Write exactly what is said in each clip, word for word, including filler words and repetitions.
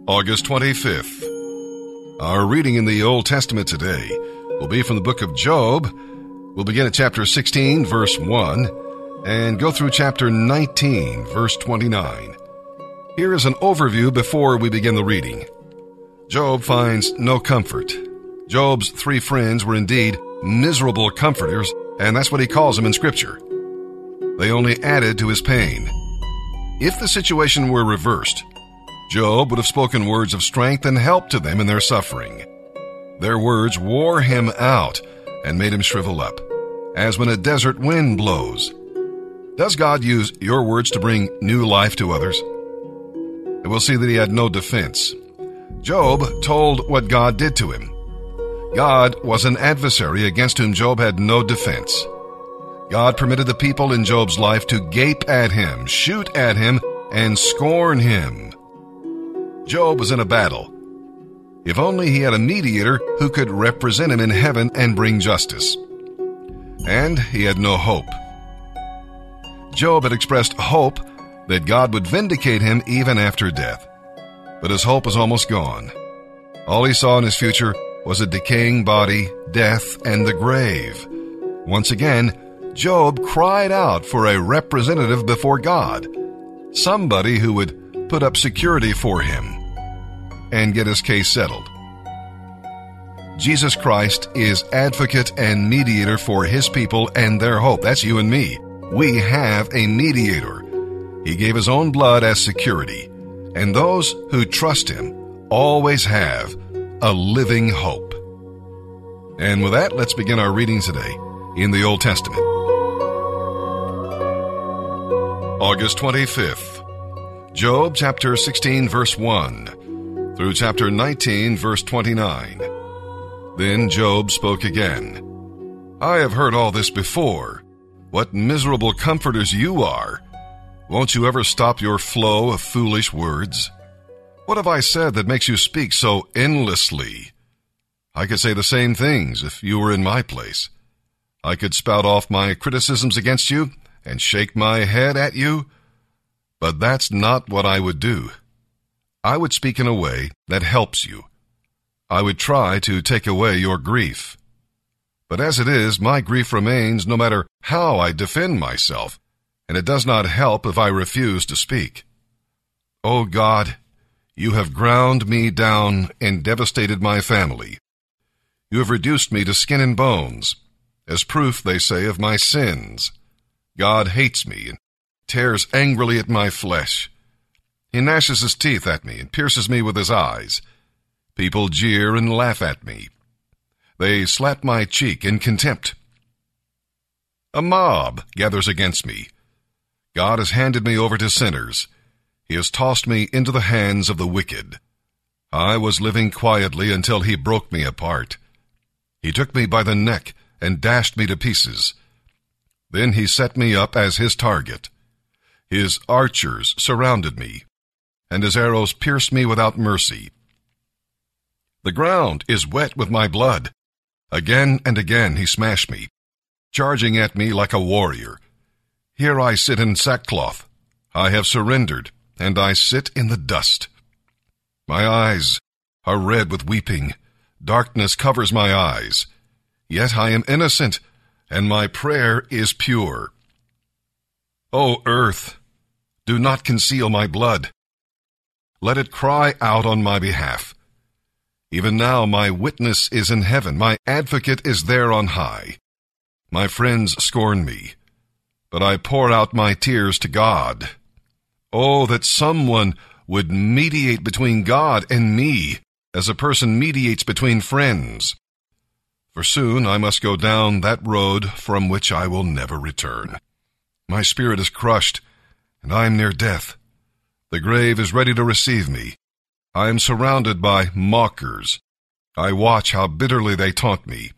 August twenty-fifth. Our reading in the Old Testament today will be from the book of Job. We'll begin at chapter sixteen, verse one, and go through chapter nineteen, verse twenty-nine. Here is an overview before we begin the reading. Job finds no comfort. Job's three friends were indeed miserable comforters, and that's what he calls them in Scripture. They only added to his pain. If the situation were reversed, Job would have spoken words of strength and help to them in their suffering. Their words wore him out and made him shrivel up, as when a desert wind blows. Does God use your words to bring new life to others? And we'll see that he had no defense. Job told what God did to him. God was an adversary against whom Job had no defense. God permitted the people in Job's life to gape at him, shoot at him, and scorn him. Job was in a battle. If only he had a mediator who could represent him in heaven and bring justice. And he had no hope. Job had expressed hope that God would vindicate him even after death. But his hope was almost gone. All he saw in his future was a decaying body, death, and the grave. Once again, Job cried out for a representative before God, somebody who would put up security for him and get his case settled. Jesus Christ is advocate and mediator for his people and their hope. That's you and me. We have a mediator. He gave his own blood as security, and those who trust him always have a living hope. And with that, let's begin our reading today in the Old Testament. August twenty-fifth. Job chapter sixteen, verse one, through chapter nineteen, verse twenty-nine. Then Job spoke again. I have heard all this before. What miserable comforters you are. Won't you ever stop your flow of foolish words? What have I said that makes you speak so endlessly? I could say the same things if you were in my place. I could spout off my criticisms against you and shake my head at you, but that's not what I would do. I would speak in a way that helps you. I would try to take away your grief. But as it is, my grief remains no matter how I defend myself, and it does not help if I refuse to speak. O God, you have ground me down and devastated my family. You have reduced me to skin and bones, as proof, they say, of my sins. God hates me and tears angrily at my flesh. He gnashes his teeth at me and pierces me with his eyes. People jeer and laugh at me. They slap my cheek in contempt. A mob gathers against me. God has handed me over to sinners. He has tossed me into the hands of the wicked. I was living quietly until he broke me apart. He took me by the neck and dashed me to pieces. Then he set me up as his target. His archers surrounded me, and his arrows pierced me without mercy. The ground is wet with my blood. Again and again he smashed me, charging at me like a warrior. Here I sit in sackcloth. I have surrendered, and I sit in the dust. My eyes are red with weeping. Darkness covers my eyes. Yet I am innocent, and my prayer is pure. O earth, do not conceal my blood. Let it cry out on my behalf. Even now my witness is in heaven. My advocate is there on high. My friends scorn me, but I pour out my tears to God. Oh, that someone would mediate between God and me, as a person mediates between friends. For soon I must go down that road from which I will never return. My spirit is crushed, and I am near death. The grave is ready to receive me. I am surrounded by mockers. I watch how bitterly they taunt me.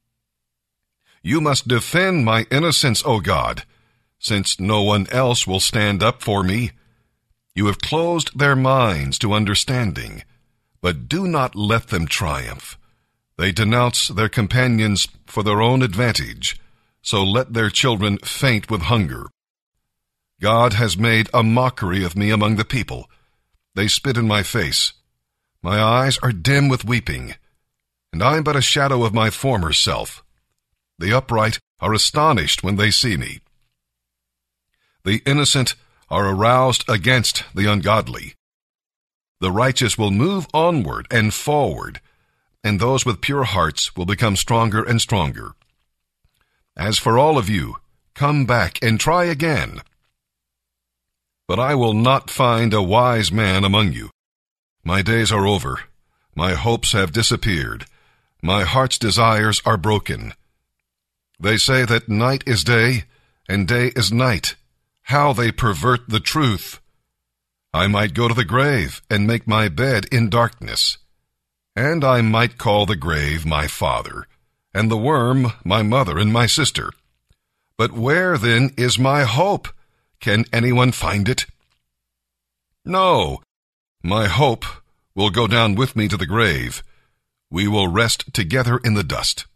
You must defend my innocence, O God, since no one else will stand up for me. You have closed their minds to understanding, but do not let them triumph. They denounce their companions for their own advantage, so let their children faint with hunger. God has made a mockery of me among the people. They spit in my face. My eyes are dim with weeping, and I am but a shadow of my former self. The upright are astonished when they see me. The innocent are aroused against the ungodly. The righteous will move onward and forward, and those with pure hearts will become stronger and stronger. As for all of you, come back and try again. But I will not find a wise man among you. My days are over. My hopes have disappeared. My heart's desires are broken. They say that night is day, and day is night. How they pervert the truth! I might go to the grave and make my bed in darkness. And I might call the grave my father, and the worm my mother and my sister. But where then is my hope? Can anyone find it? No, my hope will go down with me to the grave. We will rest together in the dust.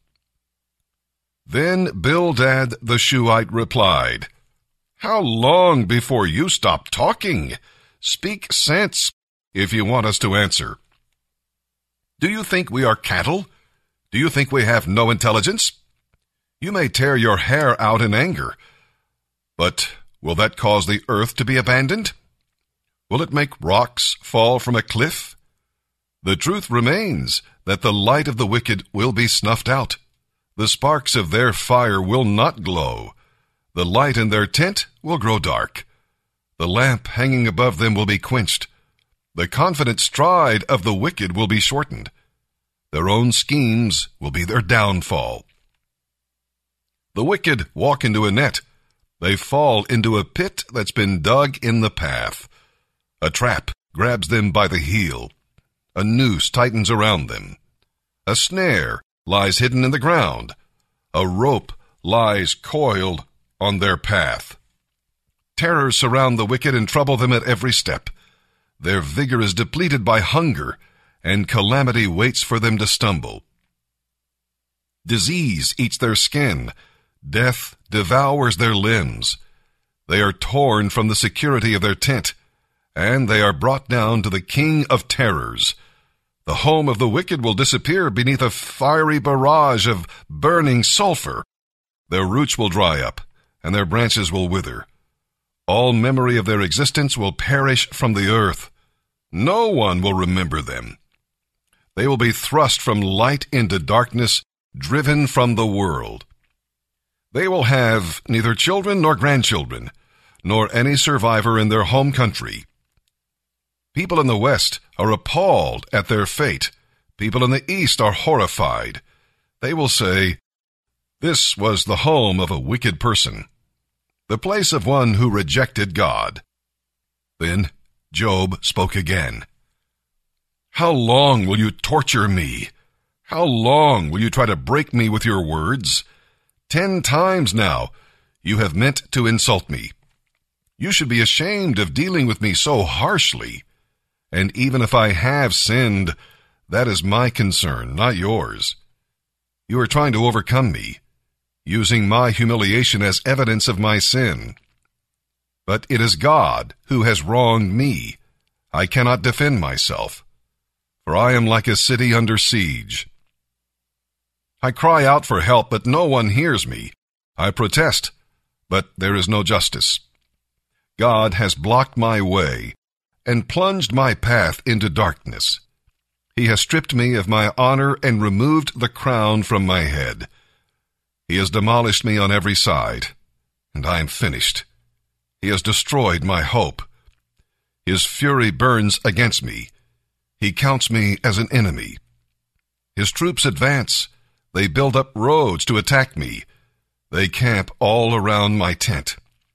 Then Bildad the Shuhite replied, How long before you stop talking? Speak sense, if you want us to answer. Do you think we are cattle? Do you think we have no intelligence? You may tear your hair out in anger, but will that cause the earth to be abandoned? Will it make rocks fall from a cliff? The truth remains that the light of the wicked will be snuffed out. The sparks of their fire will not glow. The light in their tent will grow dark. The lamp hanging above them will be quenched. The confident stride of the wicked will be shortened. Their own schemes will be their downfall. The wicked walk into a net. They fall into a pit that's been dug in the path. A trap grabs them by the heel. A noose tightens around them. A snare lies hidden in the ground. A rope lies coiled on their path. Terrors surround the wicked and trouble them at every step. Their vigor is depleted by hunger, and calamity waits for them to stumble. Disease eats their skin. Death devours their limbs. They are torn from the security of their tent, and they are brought down to the king of terrors. The home of the wicked will disappear beneath a fiery barrage of burning sulfur. Their roots will dry up, and their branches will wither. All memory of their existence will perish from the earth. No one will remember them. They will be thrust from light into darkness, driven from the world. They will have neither children nor grandchildren, nor any survivor in their home country. People in the West are appalled at their fate. People in the East are horrified. They will say, This was the home of a wicked person, the place of one who rejected God. Then Job spoke again. How long will you torture me? How long will you try to break me with your words? Ten times now you have meant to insult me. You should be ashamed of dealing with me so harshly. And even if I have sinned, that is my concern, not yours. You are trying to overcome me, using my humiliation as evidence of my sin. But it is God who has wronged me. I cannot defend myself, for I am like a city under siege. I cry out for help, but no one hears me. I protest, but there is no justice. God has blocked my way and plunged my path into darkness. He has stripped me of my honor and removed the crown from my head. He has demolished me on every side, and I am finished. He has destroyed my hope. His fury burns against me. He counts me as an enemy. His troops advance. They build up roads to attack me. They camp all around my tent.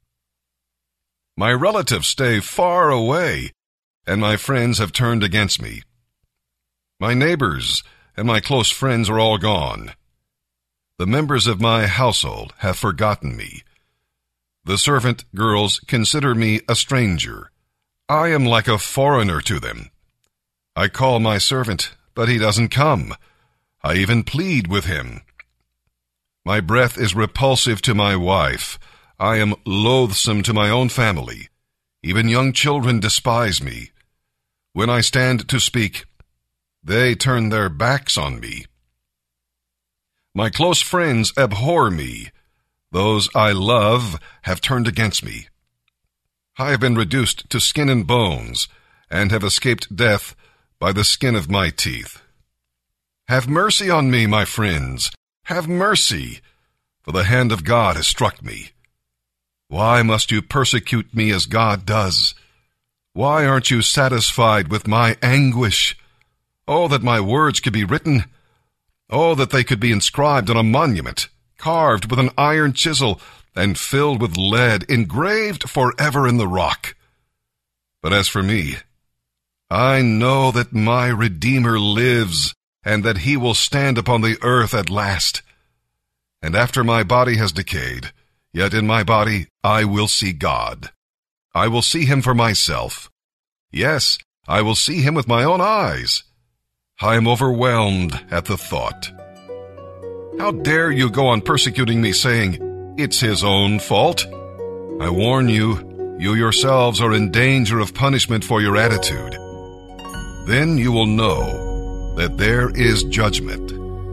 My relatives stay far away, and my friends have turned against me. My neighbors and my close friends are all gone. The members of my household have forgotten me. The servant girls consider me a stranger. I am like a foreigner to them. I call my servant, but he doesn't come. I even plead with him. My breath is repulsive to my wife. I am loathsome to my own family. Even young children despise me. When I stand to speak, they turn their backs on me. My close friends abhor me. Those I love have turned against me. I have been reduced to skin and bones, and have escaped death by the skin of my teeth. Have mercy on me, my friends. Have mercy, for the hand of God has struck me. Why must you persecute me as God does? Why aren't you satisfied with my anguish? Oh, that my words could be written. Oh, that they could be inscribed on a monument, carved with an iron chisel, and filled with lead, engraved forever in the rock. But as for me, I know that my Redeemer lives, and that he will stand upon the earth at last. And after my body has decayed, yet in my body I will see God. I will see him for myself. Yes, I will see him with my own eyes. I am overwhelmed at the thought. How dare you go on persecuting me, saying, "It's his own fault"? I warn you, you yourselves are in danger of punishment for your attitude. Then you will know that there is judgment.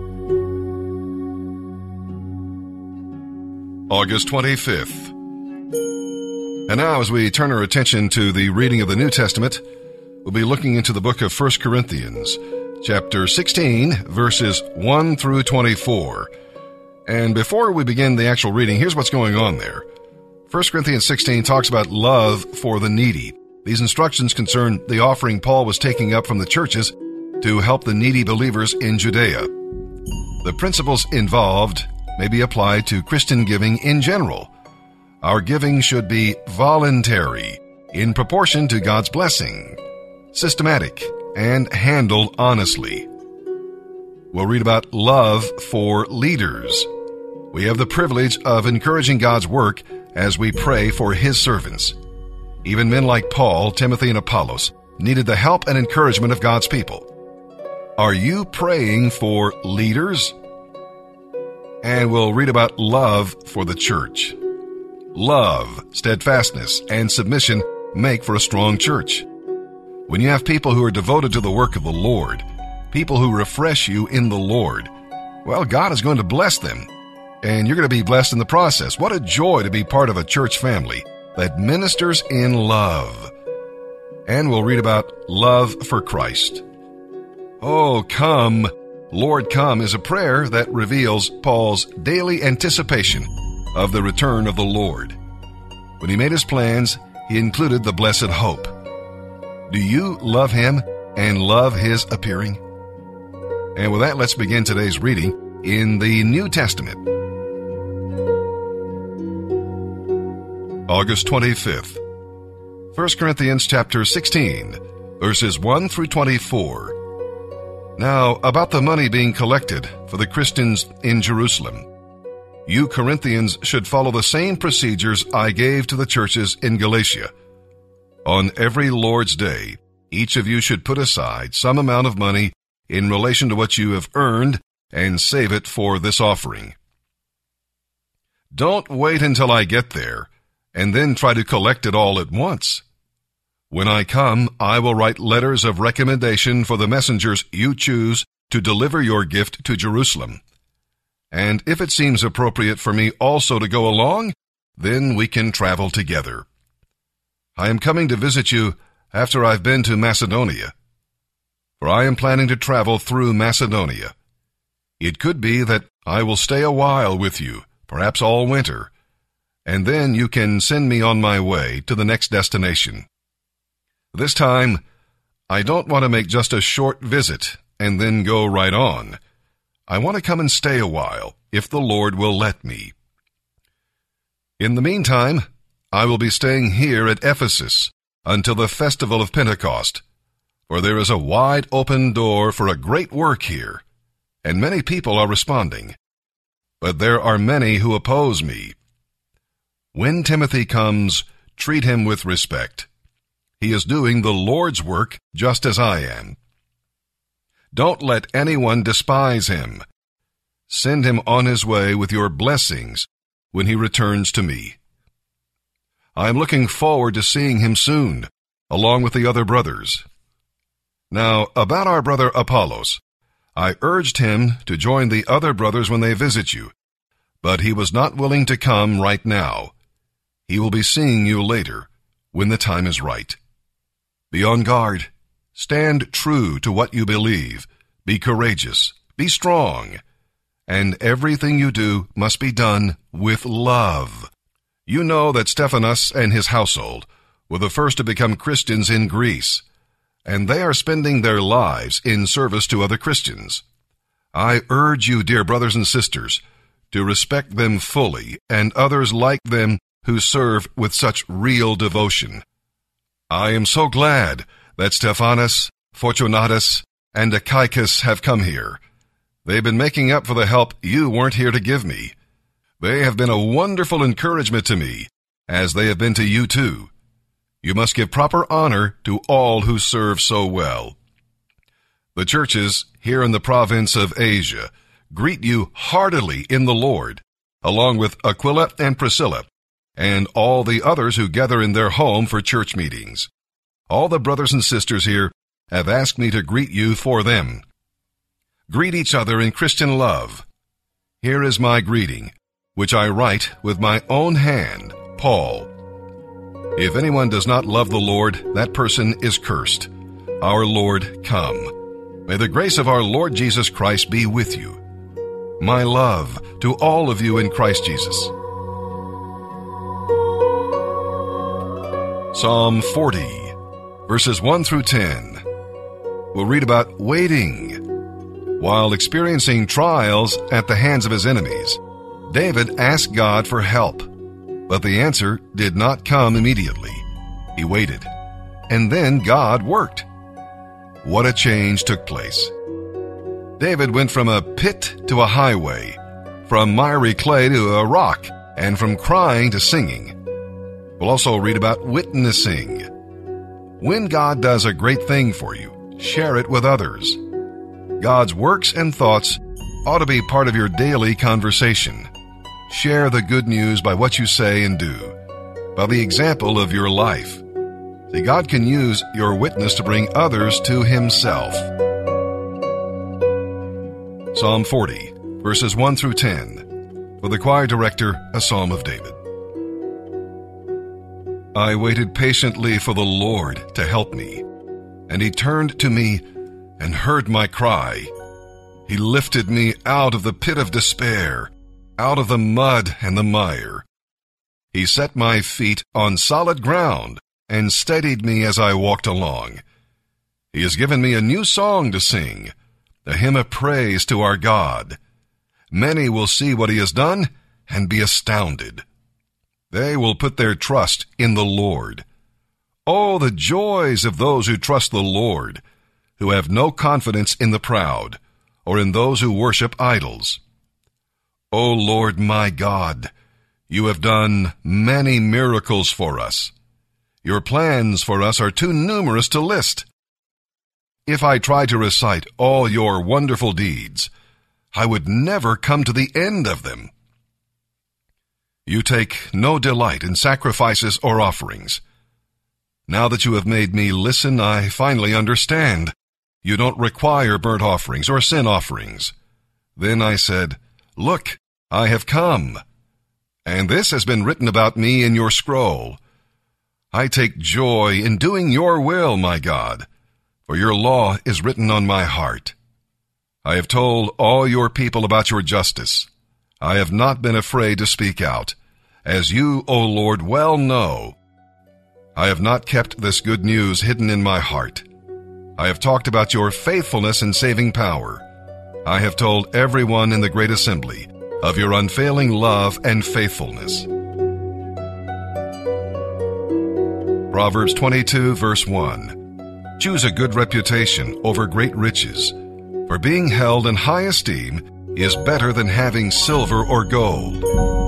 August twenty-fifth. And now, as we turn our attention to the reading of the New Testament, we'll be looking into the book of First Corinthians, chapter sixteen, verses one through twenty-four. And before we begin the actual reading, here's what's going on there. First Corinthians sixteen talks about love for the needy. These instructions concern the offering Paul was taking up from the churches to help the needy believers in Judea. The principles involved may be applied to Christian giving in general. Our giving should be voluntary, in proportion to God's blessing, systematic, and handled honestly. We'll read about love for leaders. We have the privilege of encouraging God's work as we pray for his servants. Even men like Paul, Timothy, and Apollos needed the help and encouragement of God's people. Are you praying for leaders? And we'll read about love for the church. Love, steadfastness, and submission make for a strong church. When you have people who are devoted to the work of the Lord, people who refresh you in the Lord, well, God is going to bless them, and you're going to be blessed in the process. What a joy to be part of a church family that ministers in love. And we'll read about love for Christ. Oh, come, Lord, come is a prayer that reveals Paul's daily anticipation of the return of the Lord. When he made his plans, he included the blessed hope. Do you love him and love his appearing? And with that, let's begin today's reading in the New Testament. August twenty-fifth. First Corinthians chapter sixteen, verses one through twenty-four. Now, about the money being collected for the Christians in Jerusalem. You Corinthians should follow the same procedures I gave to the churches in Galatia. On every Lord's Day, each of you should put aside some amount of money in relation to what you have earned and save it for this offering. Don't wait until I get there and then try to collect it all at once. When I come, I will write letters of recommendation for the messengers you choose to deliver your gift to Jerusalem. And if it seems appropriate for me also to go along, then we can travel together. I am coming to visit you after I've been to Macedonia, for I am planning to travel through Macedonia. It could be that I will stay a while with you, perhaps all winter, and then you can send me on my way to the next destination. This time, I don't want to make just a short visit and then go right on. I want to come and stay a while, if the Lord will let me. In the meantime, I will be staying here at Ephesus until the festival of Pentecost, for there is a wide open door for a great work here, and many people are responding. But there are many who oppose me. When Timothy comes, treat him with respect. He is doing the Lord's work just as I am. Don't let anyone despise him. Send him on his way with your blessings when he returns to me. I am looking forward to seeing him soon, along with the other brothers. Now, about our brother Apollos, I urged him to join the other brothers when they visit you, but he was not willing to come right now. He will be seeing you later, when the time is right. Be on guard. Stand true to what you believe. Be courageous. Be strong. And everything you do must be done with love. You know that Stephanas and his household were the first to become Christians in Greece, and they are spending their lives in service to other Christians. I urge you, dear brothers and sisters, to respect them fully and others like them who serve with such real devotion. I am so glad that Stephanas, Fortunatus, and Achaicus have come here. They've been making up for the help you weren't here to give me. They have been a wonderful encouragement to me, as they have been to you too. You must give proper honor to all who serve so well. The churches here in the province of Asia greet you heartily in the Lord, along with Aquila and Priscilla, and all the others who gather in their home for church meetings. All the brothers and sisters here have asked me to greet you for them. Greet each other in Christian love. Here is my greeting, which I write with my own hand, Paul. If anyone does not love the Lord, that person is cursed. Our Lord, come. May the grace of our Lord Jesus Christ be with you. My love to all of you in Christ Jesus. Psalm forty, verses one through ten. We'll read about waiting. While experiencing trials at the hands of his enemies, David asked God for help. But the answer did not come immediately. He waited. And then God worked. What a change took place. David went from a pit to a highway, from miry clay to a rock, and from crying to singing. We'll also read about witnessing. When God does a great thing for you, share it with others. God's works and thoughts ought to be part of your daily conversation. Share the good news by what you say and do, by the example of your life. See, God can use your witness to bring others to himself. Psalm forty, verses one through ten. For the choir director, a psalm of David. I waited patiently for the Lord to help me, and he turned to me and heard my cry. He lifted me out of the pit of despair, out of the mud and the mire. He set my feet on solid ground and steadied me as I walked along. He has given me a new song to sing, a hymn of praise to our God. Many will see what he has done and be astounded. They will put their trust in the Lord. Oh, the joys of those who trust the Lord, who have no confidence in the proud or in those who worship idols. O Lord my God, you have done many miracles for us. Your plans for us are too numerous to list. If I tried to recite all your wonderful deeds, I would never come to the end of them. You take no delight in sacrifices or offerings. Now that you have made me listen, I finally understand. You don't require burnt offerings or sin offerings. Then I said, Look, I have come, and this has been written about me in your scroll. I take joy in doing your will, my God, for your law is written on my heart. I have told all your people about your justice. I have not been afraid to speak out, as you, O Lord, well know. I have not kept this good news hidden in my heart. I have talked about your faithfulness and saving power. I have told everyone in the great assembly of your unfailing love and faithfulness. Proverbs twenty-two, verse one. Choose a good reputation over great riches, for being held in high esteem is better than having silver or gold.